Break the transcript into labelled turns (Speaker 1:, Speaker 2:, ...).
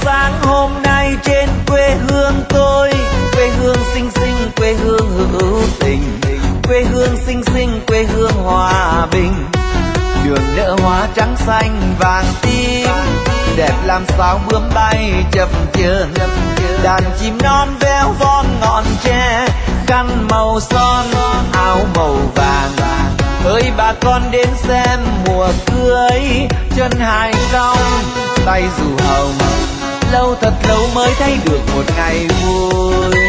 Speaker 1: sáng hôm nay trên quê hương tôi, quê hương xinh xinh, quê hương hữu tình, quê hương xinh xinh, quê hương hòa bình. Đường nở hoa trắng xanh vàng tím, đẹp làm sao bướm bay chập chờn. Đàn chim non véo von ngọn tre, khăn màu son áo màu vàng. Ơi bà con đến xem mùa cưới, chân hài cong tay dù hồng, lâu thật lâu mới thấy được một ngày vui.